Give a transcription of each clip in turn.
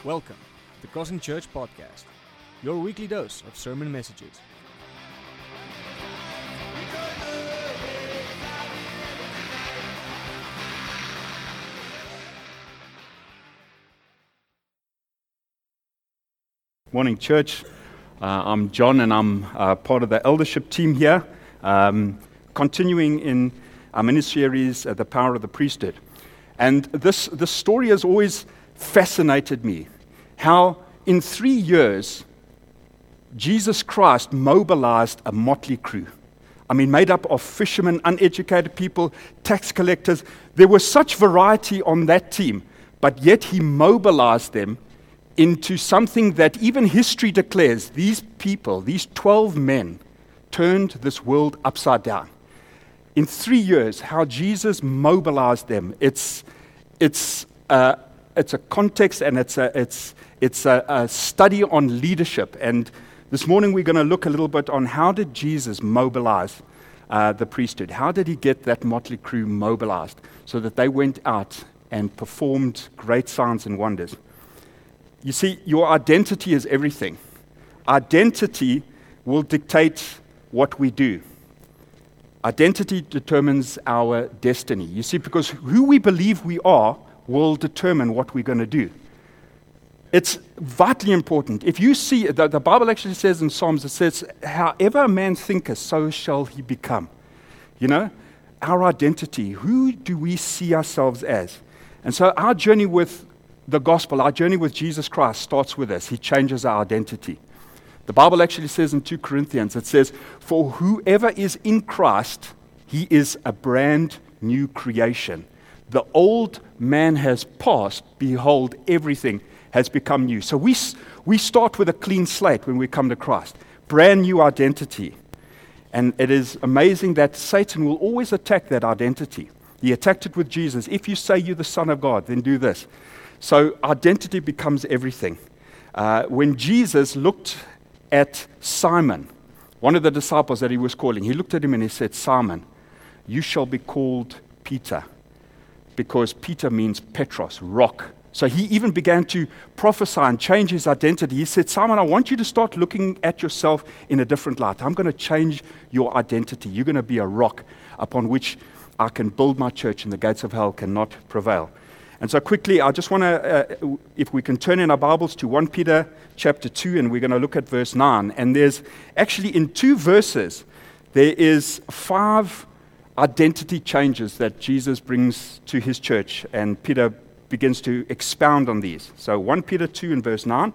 Welcome to the Crossing Church Podcast, your weekly dose of sermon messages. Morning, church. I'm John, and I'm part of the eldership team here, continuing in our ministry series, The Power of the Priesthood. And this story has always fascinated me, how in 3 years, Jesus Christ mobilized a motley crew. I mean, made up of fishermen, uneducated people, tax collectors. There was such variety on that team, but yet he mobilized them into something that even history declares these people, these 12 men, turned this world upside down. In 3 years, how Jesus mobilized them, it's a context, and it's a study on leadership. And this morning we're going to look a little bit on how did Jesus mobilize the priesthood? How did he get that motley crew mobilized so that they went out and performed great signs and wonders? You see, your identity is everything. Identity will dictate what we do. Identity determines our destiny. You see, because who we believe we are will determine what we're going to do. It's vitally important. If you see, the Bible actually says in Psalms, it says, however a man thinketh, so shall he become. You know, our identity, who do we see ourselves as? And so our journey with the gospel, our journey with Jesus Christ starts with this. He changes our identity. The Bible actually says in 2 Corinthians, it says, for whoever is in Christ, he is a brand new creation. The old man has passed, behold, everything has become new. So we start with a clean slate when we come to Christ. Brand new identity. And it is amazing that Satan will always attack that identity. He attacked it with Jesus. If you say you're the Son of God, then do this. So identity becomes everything. When Jesus looked at Simon, one of the disciples that he was calling, he looked at him and he said, Simon, you shall be called Peter, because Peter means Petros, rock. So he even began to prophesy and change his identity. He said, Simon, I want you to start looking at yourself in a different light. I'm going to change your identity. You're going to be a rock upon which I can build my church, and the gates of hell cannot prevail. And so quickly, I just want to, if we can turn in our Bibles to 1 Peter chapter 2, and we're going to look at verse 9. And there's actually in 2 verses, there is 5 identity changes that Jesus brings to his church, and Peter begins to expound on these. So 1 Peter 2 and verse 9,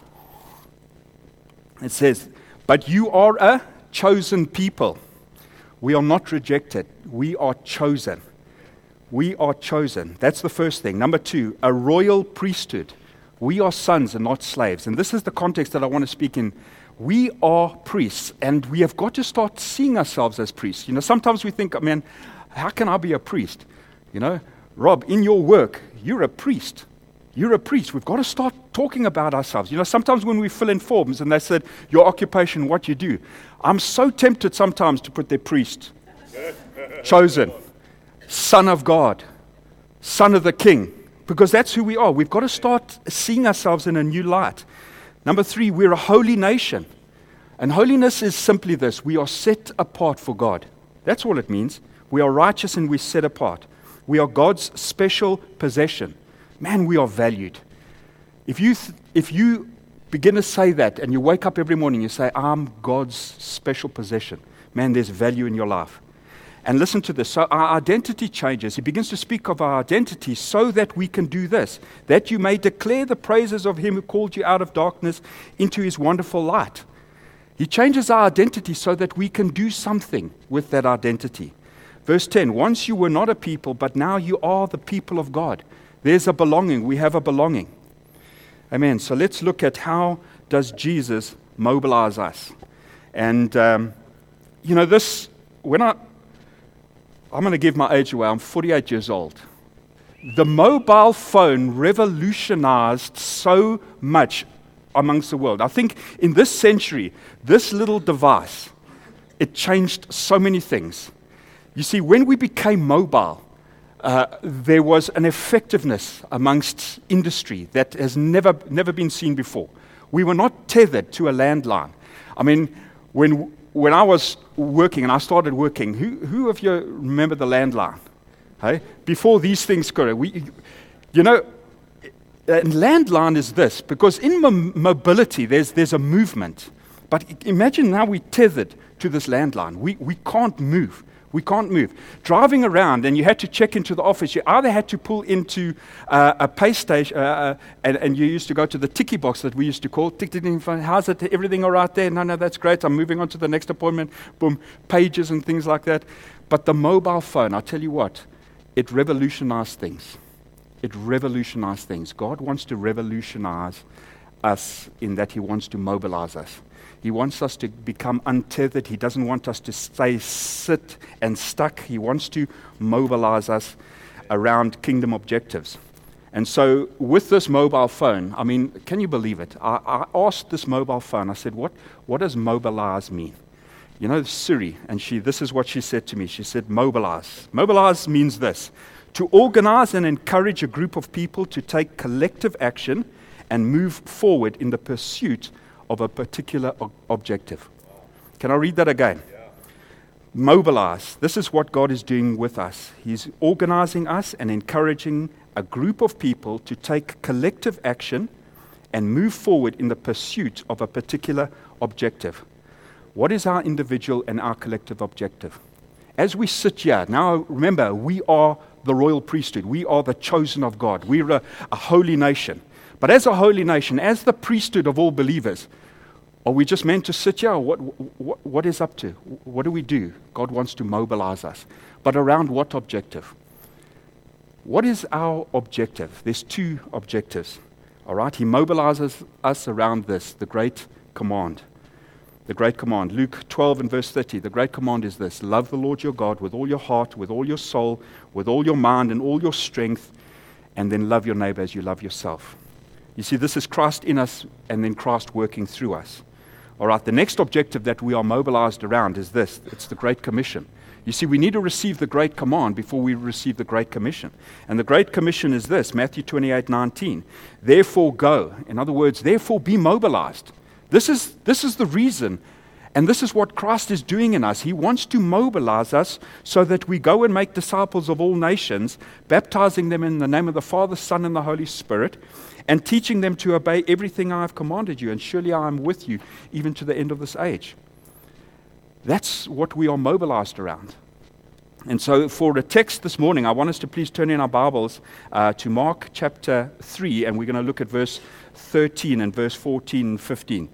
it says, but you are a chosen people. We are not rejected. We are chosen. We are chosen. That's the first thing. Number 2, a royal priesthood. We are sons and not slaves. And this is the context that I want to speak in. We are priests, and we have got to start seeing ourselves as priests. You know, sometimes we think, man, how can I be a priest? You know, Rob, in your work, you're a priest. You're a priest. We've got to start talking about ourselves. You know, sometimes when we fill in forms and they said, your occupation, what you do, I'm so tempted sometimes to put their priest, chosen, Son of God, Son of the King, because that's who we are. We've got to start seeing ourselves in a new light. Number 3, we're a holy nation. And holiness is simply this: we are set apart for God. That's all it means. We are righteous and we're set apart. We are God's special possession. Man, we are valued. If you begin to say that and you wake up every morning, you say, I'm God's special possession. Man, there's value in your life. And listen to this. So our identity changes. He begins to speak of our identity so that we can do this, that you may declare the praises of him who called you out of darkness into his wonderful light. He changes our identity so that we can do something with that identity. Verse 10, once you were not a people, but now you are the people of God. There's a belonging. We have a belonging. Amen. So let's look at how does Jesus mobilize us. And, you know, this, I'm going to give my age away. I'm 48 years old. The mobile phone revolutionized so much amongst the world. I think in this century, this little device, it changed so many things. You see, when we became mobile, there was an effectiveness amongst industry that has never been seen before. We were not tethered to a landline. I mean, when I was working and I started working, who of you remember the landline? Hey? Before these things and landline is this, because in mobility there's a movement. But imagine now we're tethered to this landline. We can't move. We can't move. Driving around, and you had to check into the office. You either had to pull into a pay station, and you used to go to the ticky box that we used to call. Tick, tick, tick, how's it? Everything all right there? No, that's great. I'm moving on to the next appointment. Boom, pages and things like that. But the mobile phone, I tell you what, it revolutionized things. It revolutionized things. God wants to revolutionize us in that He wants to mobilize us. He wants us to become untethered. He doesn't want us to sit and stuck. He wants to mobilize us around kingdom objectives. And so with this mobile phone, I mean, can you believe it? I asked this mobile phone, I said, what does mobilize mean? You know, Siri, and this is what she said to me. She said, mobilize. Mobilize means this: to organize and encourage a group of people to take collective action and move forward in the pursuit of a particular objective. Can I read that again? Yeah. Mobilize. This is what God is doing with us. He's organizing us and encouraging a group of people to take collective action and move forward in the pursuit of a particular objective. What is our individual and our collective objective? As we sit here, now remember, we are the royal priesthood. We are the chosen of God. We're a holy nation. But as a holy nation, as the priesthood of all believers, are we just meant to sit here? What is up to? What do we do? God wants to mobilize us. But around what objective? What is our objective? There's two objectives. All right? He mobilizes us around this, the Great Command. The Great Command. Luke 12 and verse 30. The Great Command is this: love the Lord your God with all your heart, with all your soul, with all your mind, and all your strength, and then love your neighbor as you love yourself. You see, this is Christ in us and then Christ working through us. All right, the next objective that we are mobilized around is this. It's the Great Commission. You see, we need to receive the Great Command before we receive the Great Commission. And the Great Commission is this, Matthew 28:19. Therefore go. In other words, therefore be mobilized. This is the reason. And this is what Christ is doing in us. He wants to mobilize us so that we go and make disciples of all nations, baptizing them in the name of the Father, Son, and the Holy Spirit, and teaching them to obey everything I have commanded you, and surely I am with you even to the end of this age. That's what we are mobilized around. And so for the text this morning, I want us to please turn in our Bibles to Mark chapter 3, and we're going to look at verse 13 and verse 14 and 15.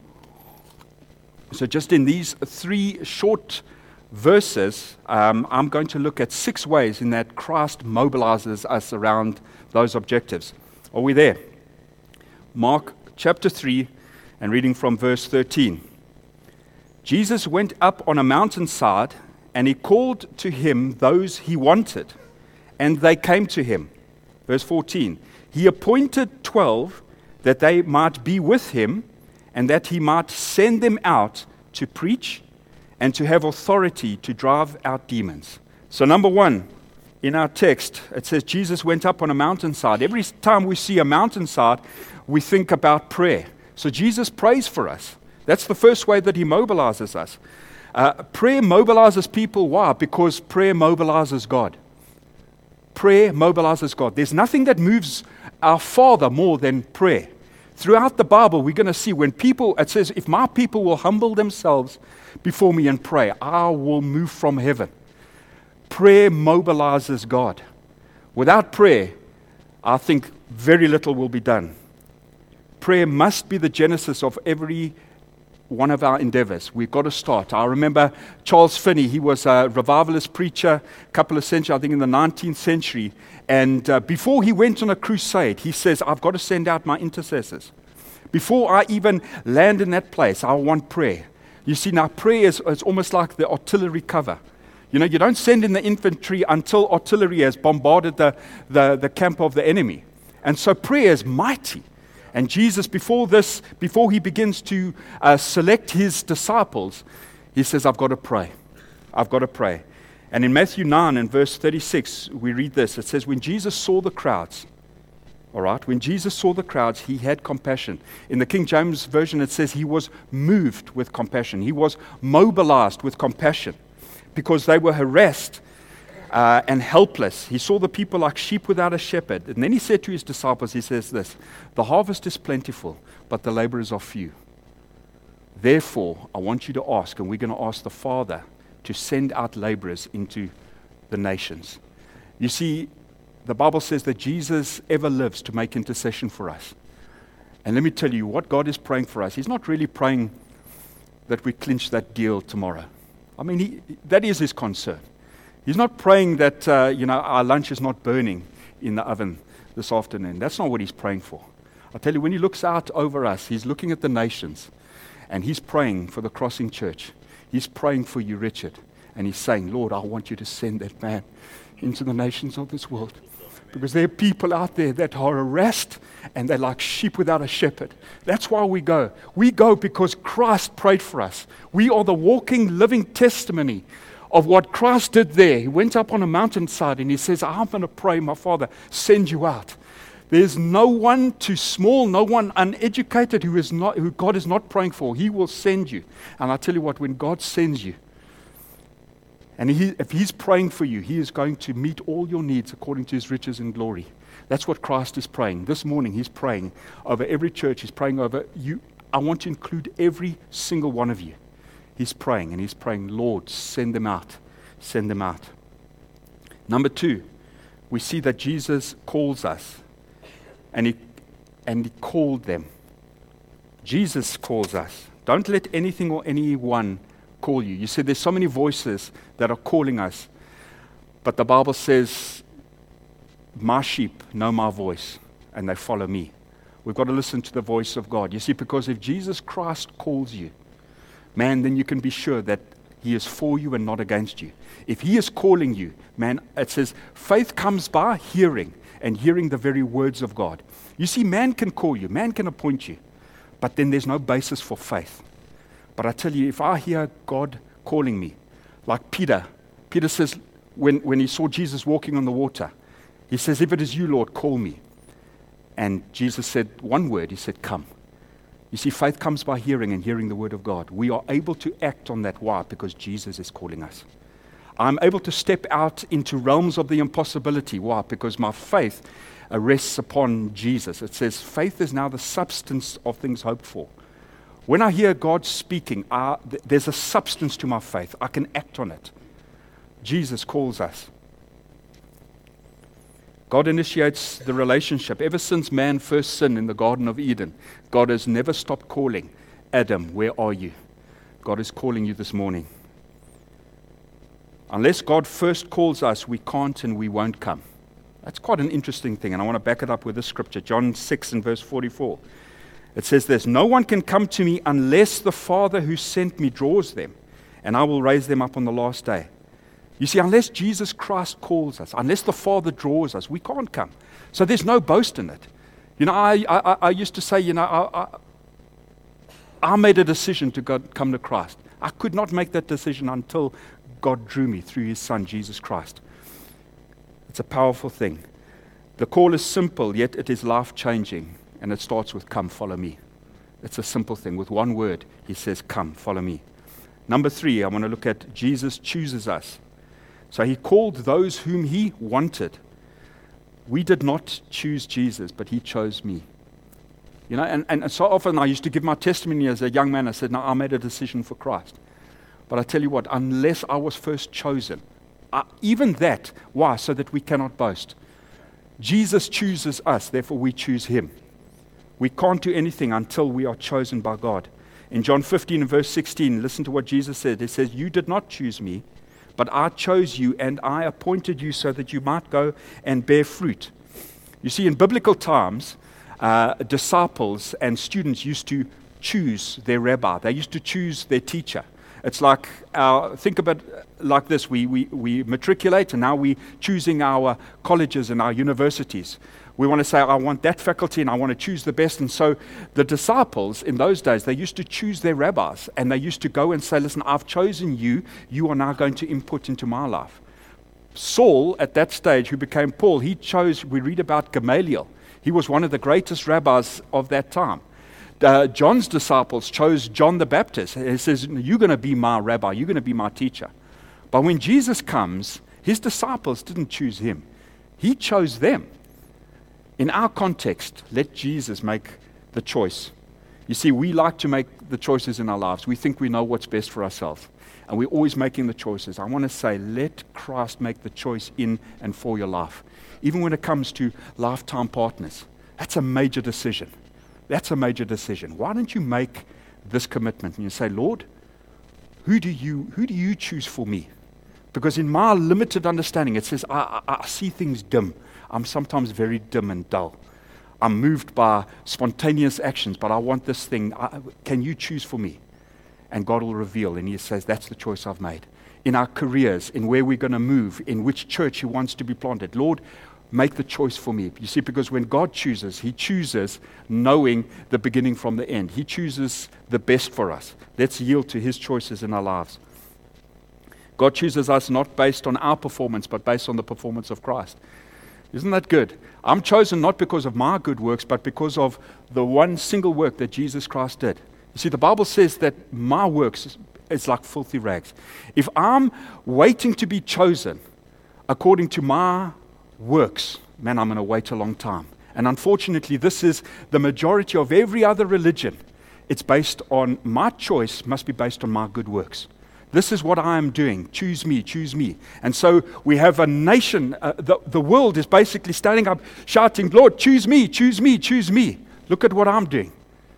So just in these three short verses, I'm going to look at 6 ways in that Christ mobilizes us around those objectives. Are we there? Mark chapter 3, and reading from verse 13. Jesus went up on a mountainside, and he called to him those he wanted, and they came to him. Verse 14. He appointed 12 that they might be with him, and that he might send them out to preach and to have authority to drive out demons. So number 1, in our text, it says Jesus went up on a mountainside. Every time we see a mountainside, we think about prayer. So Jesus prays for us. That's the first way that he mobilizes us. Prayer mobilizes people. Why? Because prayer mobilizes God. Prayer mobilizes God. There's nothing that moves our Father more than prayer. Throughout the Bible, we're going to see when people, it says, if my people will humble themselves before me and pray, I will move from heaven. Prayer mobilizes God. Without prayer, I think very little will be done. Prayer must be the genesis of every one of our endeavors. We've got to start. I remember Charles Finney. He was a revivalist preacher a couple of centuries, I think in the 19th century. And before he went on a crusade, he says, I've got to send out my intercessors. Before I even land in that place, I want prayer. You see, now prayer is almost like the artillery cover. You know, you don't send in the infantry until artillery has bombarded the camp of the enemy. And so prayer is mighty. And Jesus, before he begins to select his disciples, he says, I've got to pray. I've got to pray. And in Matthew 9 and verse 36, we read this. It says, when Jesus saw the crowds, all right, when Jesus saw the crowds, he had compassion. In the King James Version, it says he was moved with compassion. He was mobilized with compassion because they were harassed and helpless. He saw the people like sheep without a shepherd. And then he said to his disciples, he says this, the harvest is plentiful, but the laborers are few. Therefore, I want you to ask, and we're going to ask the Father to send out laborers into the nations. You see, the Bible says that Jesus ever lives to make intercession for us. And let me tell you, what God is praying for us, he's not really praying that we clinch that deal tomorrow. I mean, that is his concern. He's not praying that, our lunch is not burning in the oven this afternoon. That's not what he's praying for. I tell you, when he looks out over us, he's looking at the nations, and he's praying for the Crossing Church. He's praying for you, Richard, and he's saying, Lord, I want you to send that man into the nations of this world. Because there are people out there that are harassed, and they're like sheep without a shepherd. That's why we go. We go because Christ prayed for us. We are the walking, living testimony of what Christ did there. He went up on a mountainside, and he says, I'm going to pray, my Father, send you out. There's no one too small, no one uneducated who God is not praying for. He will send you. And I tell you what, when God sends you, and if he's praying for you, he is going to meet all your needs according to his riches and glory. That's what Christ is praying. This morning, he's praying over every church. He's praying over you. I want to include every single one of you. He's praying, and he's praying, Lord, send them out. Send them out. Number 2, we see that Jesus calls us. And he called them. Jesus calls us. Don't let anything or anyone call you. You see, there's so many voices that are calling us. But the Bible says, my sheep know my voice, and they follow me. We've got to listen to the voice of God. You see, because if Jesus Christ calls you, man, then you can be sure that he is for you and not against you. If he is calling you, man, it says, faith comes by hearing, and hearing the very words of God. You see, man can call you, man can appoint you, but then there's no basis for faith. But I tell you, if I hear God calling me, like Peter says, when he saw Jesus walking on the water, he says, if it is you, Lord, call me. And Jesus said one word, he said, come. You see, faith comes by hearing, and hearing the word of God. We are able to act on that. Why? Because Jesus is calling us. I'm able to step out into realms of the impossibility. Why? Because my faith rests upon Jesus. It says, faith is now the substance of things hoped for. When I hear God speaking, there's a substance to my faith. I can act on it. Jesus calls us. God initiates the relationship. Ever since man first sinned in the Garden of Eden, God has never stopped calling, Adam, where are you? God is calling you this morning. Unless God first calls us, we can't and we won't come. That's quite an interesting thing, and I want to back it up with this scripture, John 6 and verse 44. It says this, no one can come to me unless the Father who sent me draws them, and I will raise them up on the last day. You see, unless Jesus Christ calls us, unless the Father draws us, we can't come. So there's no boast in it. You know, I used to say, I made a decision to come to Christ. I could not make that decision until God drew me through his Son, Jesus Christ. It's a powerful thing. The call is simple, yet it is life-changing. And it starts with, come, follow me. It's a simple thing. With one word, he says, come, follow me. Number 3, I want to look at Jesus chooses us. So he called those whom he wanted. We did not choose Jesus, but he chose me. You know, and so often I used to give my testimony as a young man. I said, no, I made a decision for Christ. But I tell you what, unless I was first chosen, even that, why? So that we cannot boast. Jesus chooses us, therefore we choose him. We can't do anything until we are chosen by God. In John 15 and verse 16, listen to what Jesus said. It says, you did not choose me, but I chose you and I appointed you so that you might go and bear fruit. You see, in biblical times, disciples and students used to choose their rabbi. They used to choose their teacher. It's like, think about it like this. We matriculate, and now we're choosing our colleges and our universities. We want to say, I want that faculty and I want to choose the best. And so the disciples in those days, they used to choose their rabbis and they used to go and say, listen, I've chosen you. You are now going to input into my life. Saul, at that stage, who became Paul, he chose, we read about Gamaliel. He was one of the greatest rabbis of that time. John's disciples chose John the Baptist. He says, you're going to be my rabbi. You're going to be my teacher. But when Jesus comes, his disciples didn't choose him. He chose them. In our context, let Jesus make the choice. You see, we like to make the choices in our lives. We think we know what's best for ourselves. And we're always making the choices. I want to say, let Christ make the choice in and for your life. Even when it comes to lifetime partners, that's a major decision. That's a major decision. Why don't you make this commitment and you say, Lord, who do you choose for me? Because in my limited understanding, it says, I see things dim. I'm sometimes very dim and dull. I'm moved by spontaneous actions, but I want this thing. Can you choose for me? And God will reveal, and he says, that's the choice I've made. In our careers, in where we're going to move, in which church he wants to be planted. Lord, make the choice for me. You see, because when God chooses, he chooses knowing the beginning from the end. He chooses the best for us. Let's yield to his choices in our lives. God chooses us not based on our performance, but based on the performance of Christ. Isn't that good? I'm chosen not because of my good works, but because of the one single work that Jesus Christ did. You see, the Bible says that my works is like filthy rags. If I'm waiting to be chosen according to my works, man, I'm going to wait a long time. And unfortunately, this is the majority of every other religion. It's based on my choice, must be based on my good works. This is what I am doing. Choose me, choose me. And so we have a nation, the world is basically standing up, shouting, Lord, choose me, choose me, choose me. Look at what I'm doing.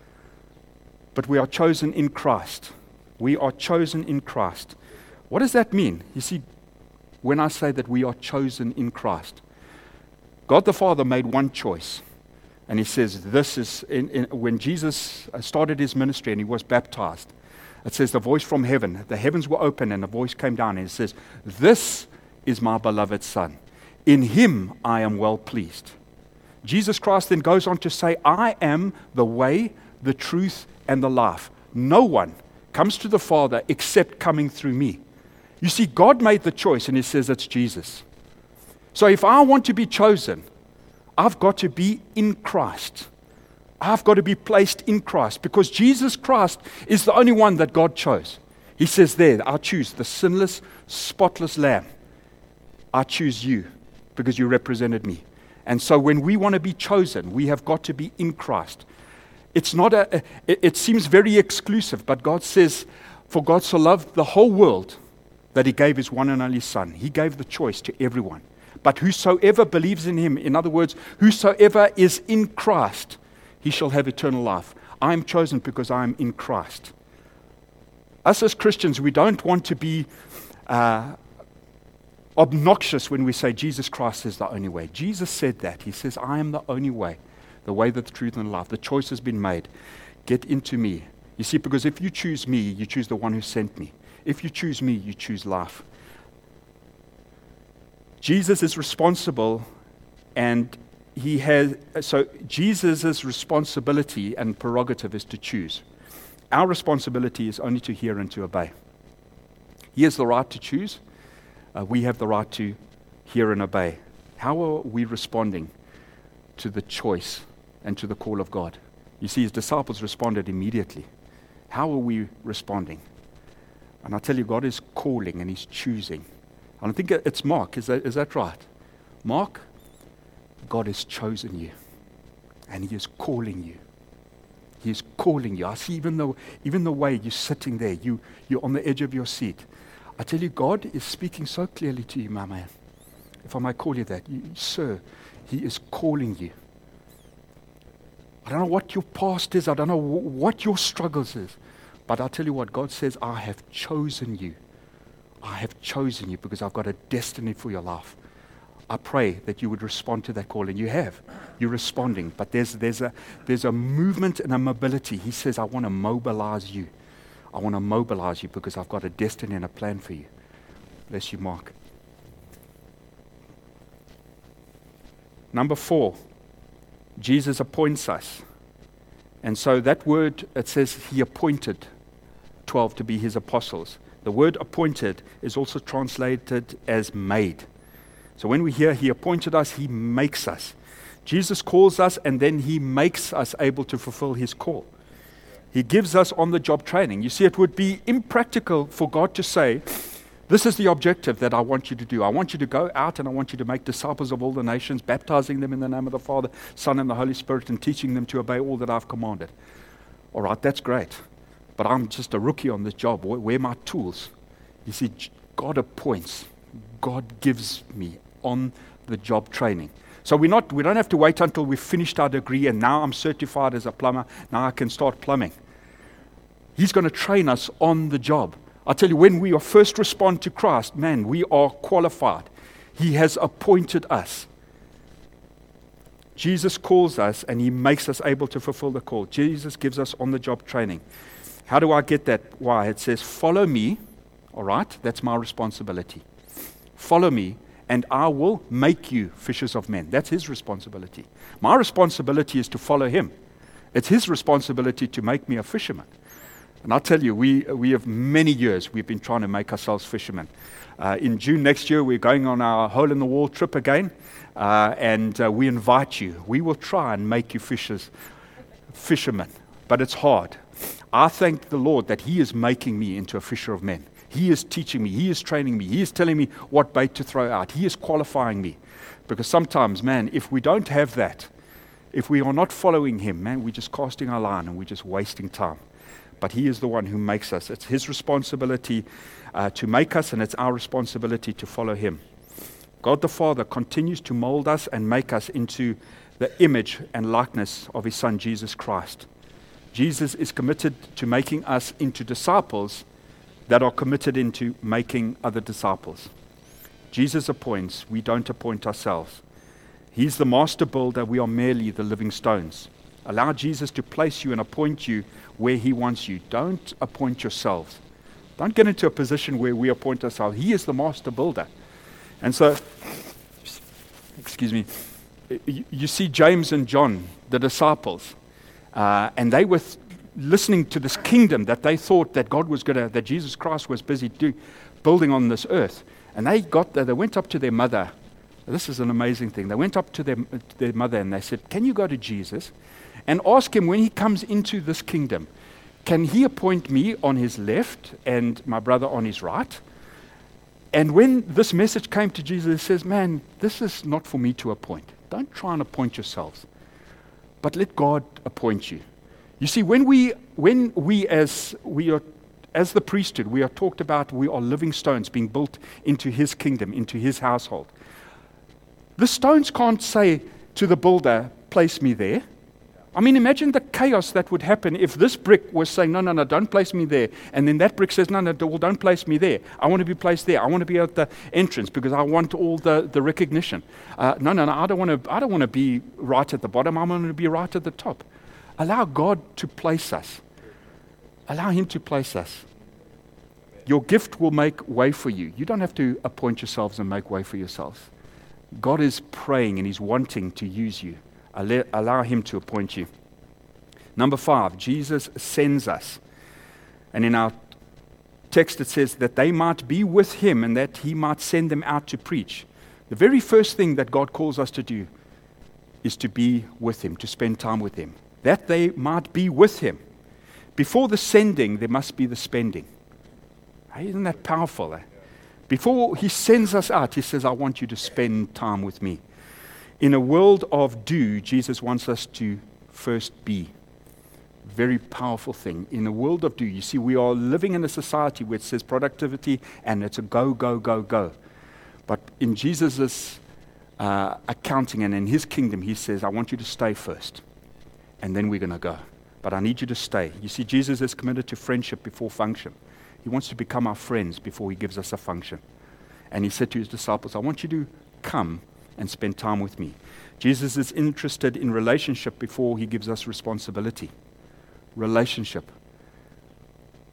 But we are chosen in Christ. We are chosen in Christ. What does that mean? You see, when I say that we are chosen in Christ, God the Father made one choice. And he says, this is, when Jesus started his ministry and he was baptized, it says the voice from heaven, the heavens were open and the voice came down and it says, this is my beloved Son. In him I am well pleased. Jesus Christ then goes on to say, I am the way, the truth, and the life. No one comes to the Father except coming through me. You see, God made the choice and he says it's Jesus. So if I want to be chosen, I've got to be in Christ. I've got to be placed in Christ because Jesus Christ is the only one that God chose. He says there, I choose the sinless, spotless Lamb. I choose you because you represented me. And so when we want to be chosen, we have got to be in Christ. It's not it seems very exclusive, but God says, for God so loved the whole world that he gave his one and only Son. He gave the choice to everyone. But whosoever believes in him, in other words, whosoever is in Christ, he shall have eternal life. I am chosen because I am in Christ. Us as Christians, we don't want to be obnoxious when we say Jesus Christ is the only way. Jesus said that. He says, I am the only way, the way, the truth, and the life. The choice has been made. Get into me. You see, because if you choose me, you choose the one who sent me. If you choose me, you choose life. Jesus is responsible, and so Jesus' responsibility and prerogative is to choose. Our responsibility is only to hear and to obey. He has the right to choose. We have the right to hear and obey. How are we responding to the choice and to the call of God? You see, his disciples responded immediately. How are we responding? And I tell you, God is calling and he's choosing. And I think it's Mark. Is that right? Mark, God has chosen you. And he is calling you. He is calling you. I see even the way you're sitting there, you're on the edge of your seat. I tell you, God is speaking so clearly to you, my man. If I might call you that. Sir, he is calling you. I don't know what your past is. I don't know what your struggles is. But I'll tell you what, God says, I have chosen you. I have chosen you because I've got a destiny for your life. I pray that you would respond to that call, and you have. You're responding, but there's a movement and a mobility. He says, I want to mobilize you. I want to mobilize you because I've got a destiny and a plan for you. Bless you, Mark. Number 4, Jesus appoints us. And so that word, it says he appointed 12 to be his apostles. The word appointed is also translated as made. So when we hear he appointed us, he makes us. Jesus calls us and then he makes us able to fulfill his call. He gives us on-the-job training. You see, it would be impractical for God to say, this is the objective that I want you to do. I want you to go out and I want you to make disciples of all the nations, baptizing them in the name of the Father, Son, and the Holy Spirit, and teaching them to obey all that I've commanded. All right, that's great. But I'm just a rookie on this job. Where are my tools? You see, God appoints. God gives me on-the-job training. So we don't have to wait until we've finished our degree and now I'm certified as a plumber. Now I can start plumbing. He's going to train us on the job. I tell you, when we first respond to Christ, man, we are qualified. He has appointed us. Jesus calls us and he makes us able to fulfill the call. Jesus gives us on-the-job training. How do I get that? Why? It says, follow me. All right? That's my responsibility. Follow me and I will make you fishers of men. That's his responsibility. My responsibility is to follow him. It's his responsibility to make me a fisherman. And I'll tell you, we have many years we've been trying to make ourselves fishermen. In June next year, we're going on our hole-in-the-wall trip again, and we invite you. We will try and make you fishermen, but it's hard. I thank the Lord that he is making me into a fisher of men. He is teaching me. He is training me. He is telling me what bait to throw out. He is qualifying me. Because sometimes, man, if we don't have that, if we are not following him, man, we're just casting our line and we're just wasting time. But he is the one who makes us. It's his responsibility to make us, and it's our responsibility to follow him. God the Father continues to mold us and make us into the image and likeness of his Son, Jesus Christ. Jesus is committed to making us into disciples that are committed into making other disciples. Jesus appoints, we don't appoint ourselves. He's the master builder, we are merely the living stones. Allow Jesus to place you and appoint you where he wants you. Don't appoint yourselves. Don't get into a position where we appoint ourselves. He is the master builder. And so, you see James and John, the disciples, and they were listening to this kingdom that they thought that that Jesus Christ was busy building on this earth. And they went up to their mother. This is an amazing thing. They went up to their mother and they said, can you go to Jesus and ask him when he comes into this kingdom, can he appoint me on his left and my brother on his right? And when this message came to Jesus, he says, man, this is not for me to appoint. Don't try and appoint yourselves, but let God appoint you. You see, when we as the priesthood, we are talked about, we are living stones being built into his kingdom, into his household. The stones can't say to the builder, place me there. I mean, imagine the chaos that would happen if this brick was saying, no, don't place me there. And then that brick says, no, don't place me there. I want to be placed there. I want to be at the entrance because I want all the recognition. No, I don't want to be right at the bottom. I want to be right at the top. Allow God to place us. Allow him to place us. Your gift will make way for you. You don't have to appoint yourselves and make way for yourselves. God is praying and he's wanting to use you. Allow him to appoint you. Number 5, Jesus sends us. And in our text it says that they might be with him and that he might send them out to preach. The very first thing that God calls us to do is to be with him, to spend time with him. That they might be with him. Before the sending, there must be the spending. Isn't that powerful? Before he sends us out, he says, I want you to spend time with me. In a world of do, Jesus wants us to first be. Very powerful thing. In a world of do, you see, we are living in a society where it says productivity and it's a go, go, go, go. But in Jesus' accounting and in his kingdom, he says, I want you to stay first. And then we're going to go. But I need you to stay. You see, Jesus is committed to friendship before function. He wants to become our friends before he gives us a function. And he said to his disciples, I want you to come and spend time with me. Jesus is interested in relationship before he gives us responsibility. Relationship.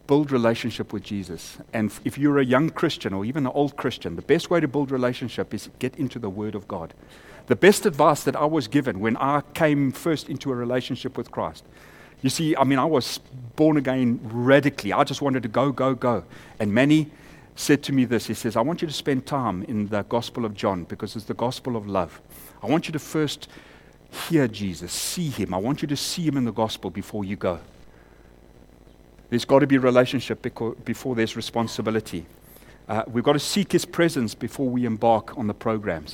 build relationship with Jesus. And if you're a young Christian or even an old Christian, the best way to build relationship is get into the Word of God. The best advice that I was given when I came first into a relationship with Christ. You see, I was born again radically. I just wanted to go. And Manny said to me this. He says, I want you to spend time in the Gospel of John because it's the gospel of love. I want you to first hear Jesus, see Him. I want you to see Him in the gospel before you go. There's got to be relationship before there's responsibility. We've got to seek His presence before we embark on the programs.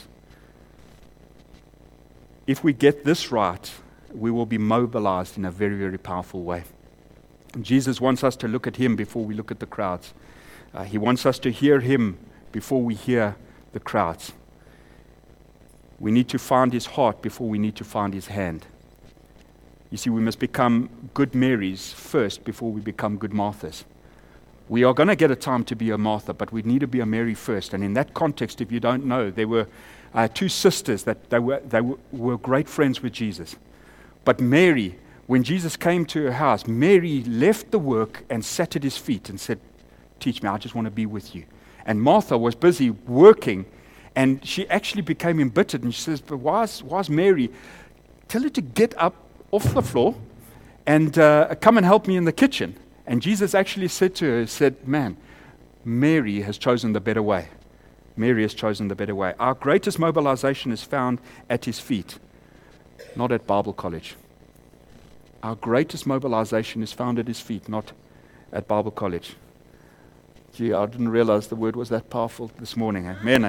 If we get this right, we will be mobilized in a very, very powerful way. And Jesus wants us to look at Him before we look at the crowds. He wants us to hear Him before we hear the crowds. We need to find His heart before we need to find His hand. You see, we must become good Marys first before we become good Marthas. We are going to get a time to be a Martha, but we need to be a Mary first. And in that context, if you don't know, there were two sisters that they were great friends with Jesus. But Mary, when Jesus came to her house, Mary left the work and sat at His feet and said, teach me, I just want to be with you. And Martha was busy working, and she actually became embittered. And she says, but why's Mary? Tell her to get up off the floor and come and help me in the kitchen. And Jesus actually said to her, man, Mary has chosen the better way. Mary has chosen the better way. Our greatest mobilization is found at His feet, not at Bible college. Our greatest mobilization is found at His feet, not at Bible college. Gee, I didn't realize the word was that powerful this morning. Amen.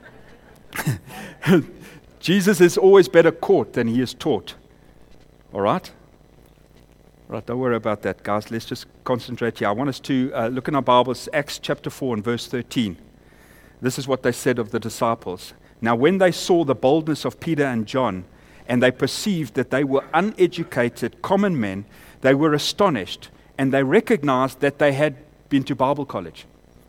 Jesus is always better caught than He is taught. All right? Right, don't worry about that, guys. Let's just concentrate here. I want us to look in our Bibles, Acts chapter 4 and verse 13. This is what they said of the disciples. Now, when they saw the boldness of Peter and John, and they perceived that they were uneducated, common men, they were astonished, and they recognized that they had been to Bible college.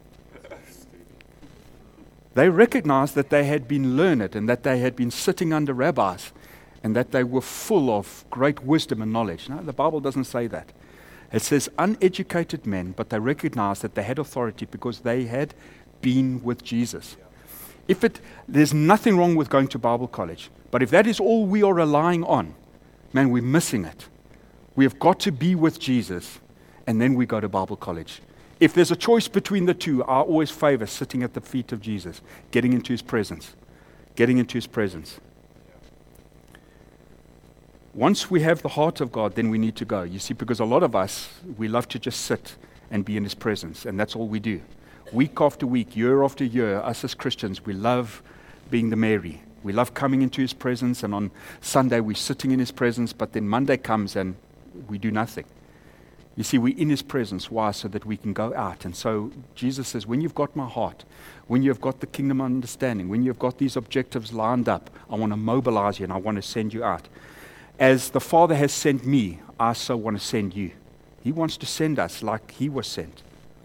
They recognized that they had been learned and that they had been sitting under rabbis and that they were full of great wisdom and knowledge. No, the Bible doesn't say that. It says uneducated men, but they recognized that they had authority because they had been with Jesus. There's nothing wrong with going to Bible college, but if that is all we are relying on, man, we're missing it. We have got to be with Jesus, and then we go to Bible college. If there's a choice between the two, I always favor sitting at the feet of Jesus, getting into His presence. Once we have the heart of God, then we need to go. You see, because a lot of us, we love to just sit and be in His presence, and that's all we do. Week after week, year after year, us as Christians, we love being the Mary. We love coming into His presence, and on Sunday we're sitting in His presence, but then Monday comes and we do nothing. You see, we're in His presence. Why? So that we can go out. And so Jesus says, when you've got my heart, when you've got the kingdom understanding, when you've got these objectives lined up, I want to mobilize you and I want to send you out. As the Father has sent me, I so want to send you. He wants to send us like He was sent.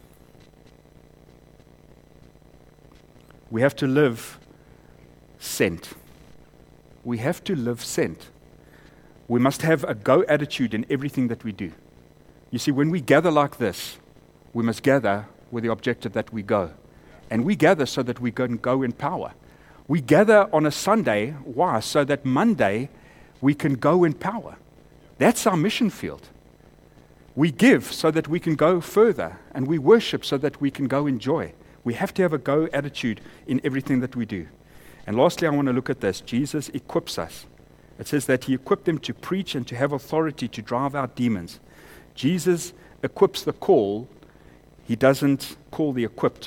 We have to live sent. We have to live sent. We must have a go attitude in everything that we do. You see, when we gather like this, we must gather with the objective that we go. And we gather so that we can go in power. We gather on a Sunday. Why? So that Monday we can go in power. That's our mission field. We give so that we can go further. And we worship so that we can go in joy. We have to have a go attitude in everything that we do. And lastly, I want to look at this. Jesus equips us. It says that He equipped them to preach and to have authority to drive out demons. Jesus equips the call. He doesn't call the equipped.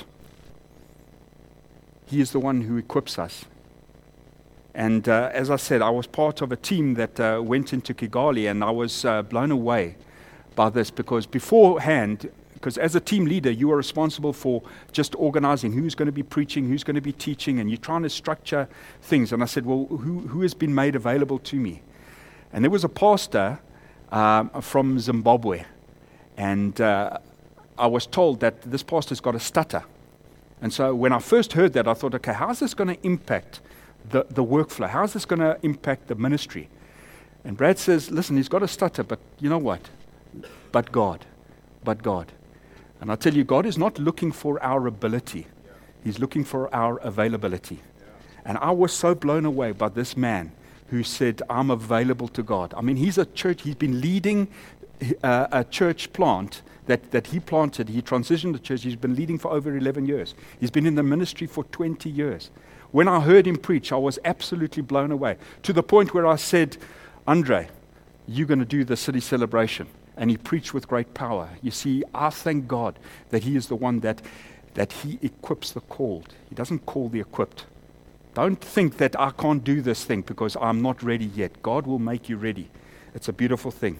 He is the one who equips us. And as I said, I was part of a team that went into Kigali, and I was blown away by this because beforehand, because as a team leader, you are responsible for just organizing who's going to be preaching, who's going to be teaching, and you're trying to structure things. And I said, well, who has been made available to me? And there was a pastor from Zimbabwe, and I was told that this pastor's got a stutter. And so when I first heard that, I thought, okay, how's this going to impact the workflow? How's this going to impact the ministry? And Brad says, listen, he's got a stutter, but you know what? But God. And I tell you, God is not looking for our ability. He's looking for our availability. And I was so blown away by this man who said, I'm available to God. I mean, he's been leading a church plant that he planted. He transitioned the church. He's been leading for over 11 years. He's been in the ministry for 20 years. When I heard him preach, I was absolutely blown away, to the point where I said, Andre, you're going to do the city celebration. And he preached with great power. You see, I thank God that he is the one that he equips the called. He doesn't call the equipped. Don't think that I can't do this thing because I'm not ready yet. God will make you ready. It's a beautiful thing.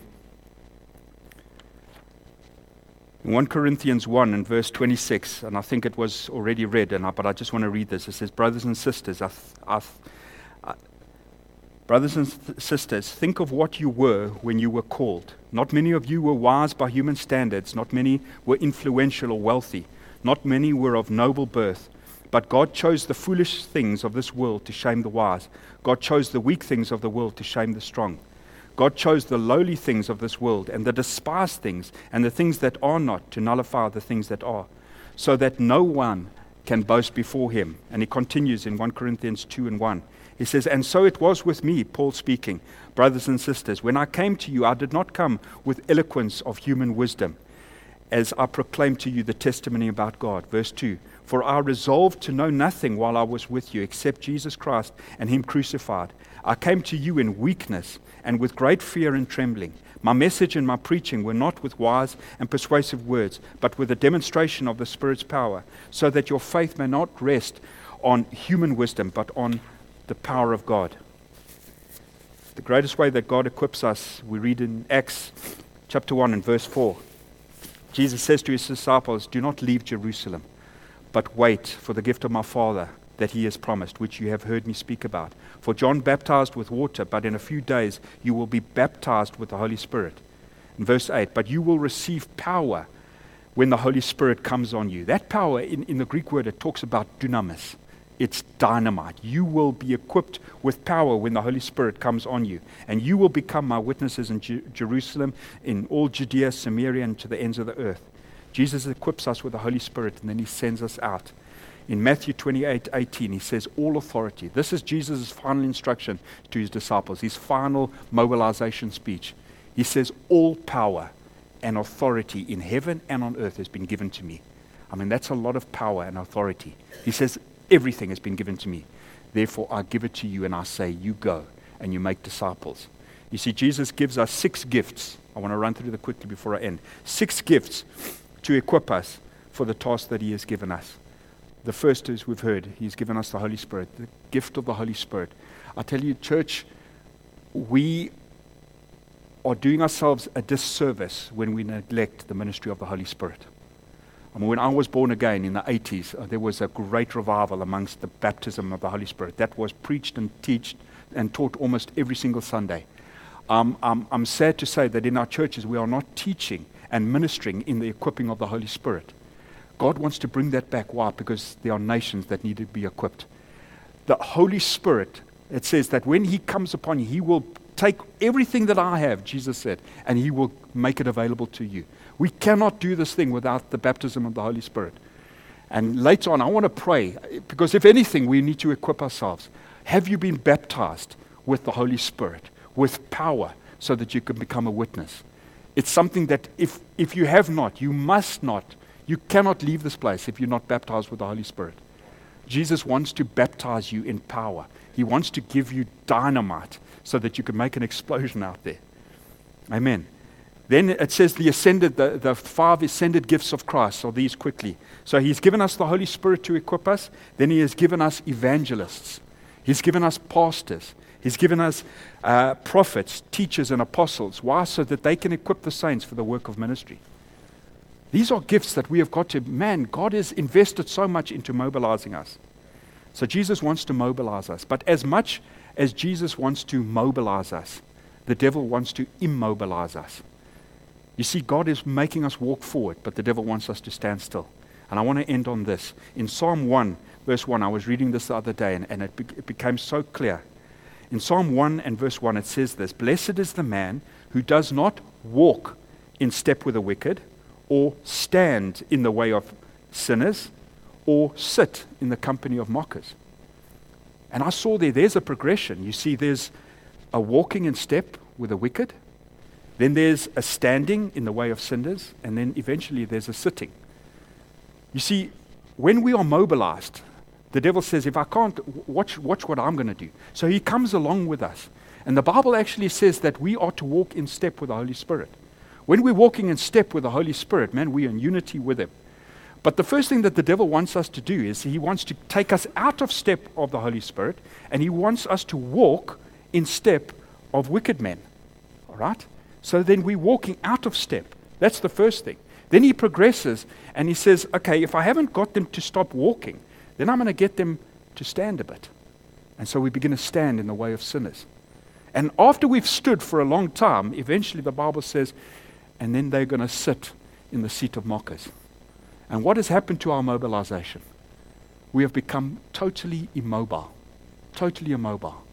In 1 Corinthians 1 and verse 26, and I think it was already read, but I just want to read this. It says, brothers and sisters, think of what you were when you were called. Not many of you were wise by human standards. Not many were influential or wealthy. Not many were of noble birth. But God chose the foolish things of this world to shame the wise. God chose the weak things of the world to shame the strong. God chose the lowly things of this world and the despised things and the things that are not to nullify the things that are, so that no one can boast before him. And he continues in 1 Corinthians 2 and 1. He says, and so it was with me, Paul speaking, brothers and sisters, when I came to you, I did not come with eloquence of human wisdom, as I proclaimed to you the testimony about God. Verse 2, for I resolved to know nothing while I was with you except Jesus Christ and him crucified. I came to you in weakness and with great fear and trembling. My message and my preaching were not with wise and persuasive words, but with a demonstration of the Spirit's power, so that your faith may not rest on human wisdom, but on the power of God. The greatest way that God equips us, we read in Acts chapter 1 and verse 4. Jesus says to his disciples, do not leave Jerusalem, but wait for the gift of my Father that he has promised, which you have heard me speak about. For John baptized with water, but in a few days you will be baptized with the Holy Spirit. In verse 8, but you will receive power when the Holy Spirit comes on you. That power, in the Greek word, it talks about dunamis. It's dynamite. You will be equipped with power when the Holy Spirit comes on you. And you will become my witnesses in Jerusalem, in all Judea, Samaria, and to the ends of the earth. Jesus equips us with the Holy Spirit, and then he sends us out. In Matthew 28:18, he says, all authority. This is Jesus' final instruction to his disciples, his final mobilization speech. He says, all power and authority in heaven and on earth has been given to me. I mean, that's a lot of power and authority. He says, everything has been given to me. Therefore, I give it to you, and I say, you go and you make disciples. You see, Jesus gives us 6 gifts. I want to run through them quickly before I end. 6 gifts to equip us for the task that he has given us. The first is, we've heard, he's given us the Holy Spirit, the gift of the Holy Spirit. I tell you, church, we are doing ourselves a disservice when we neglect the ministry of the Holy Spirit. I mean, when I was born again in the 80s, there was a great revival amongst the baptism of the Holy Spirit. That was preached and taught almost every single Sunday. I'm sad to say that in our churches we are not teaching and ministering in the equipping of the Holy Spirit. God wants to bring that back. Why? Because there are nations that need to be equipped. The Holy Spirit, it says that when he comes upon you, he will take everything that I have, Jesus said, and he will make it available to you. We cannot do this thing without the baptism of the Holy Spirit. And later on, I want to pray, because if anything, we need to equip ourselves. Have you been baptized with the Holy Spirit, with power, so that you can become a witness? It's something that if you have not, you must not. You cannot leave this place if you're not baptized with the Holy Spirit. Jesus wants to baptize you in power. He wants to give you dynamite so that you can make an explosion out there. Amen. Then it says the 5 ascended gifts of Christ are these quickly. So he's given us the Holy Spirit to equip us. Then he has given us evangelists. He's given us pastors. He's given us prophets, teachers, and apostles. Why? So that they can equip the saints for the work of ministry. These are gifts that we have got to, God has invested so much into mobilizing us. So Jesus wants to mobilize us. But as much as Jesus wants to mobilize us, the devil wants to immobilize us. You see, God is making us walk forward, but the devil wants us to stand still. And I want to end on this. In Psalm 1, verse 1, I was reading this the other day, and it became so clear. In Psalm 1 and verse 1, it says this, blessed is the man who does not walk in step with the wicked, or stand in the way of sinners, or sit in the company of mockers. And I saw there's a progression. You see, there's a walking in step with the wicked, then there's a standing in the way of sinners, and then eventually there's a sitting. You see, when we are mobilized, the devil says, if I can't, watch what I'm going to do. So he comes along with us. And the Bible actually says that we are to walk in step with the Holy Spirit. When we're walking in step with the Holy Spirit, man, we're in unity with him. But the first thing that the devil wants us to do is he wants to take us out of step of the Holy Spirit, and he wants us to walk in step of wicked men. All right? So then we're walking out of step. That's the first thing. Then he progresses and he says, okay, if I haven't got them to stop walking, then I'm going to get them to stand a bit. And so we begin to stand in the way of sinners. And after we've stood for a long time, eventually the Bible says, and then they're going to sit in the seat of mockers. And what has happened to our mobilization? We have become totally immobile. Totally immobile.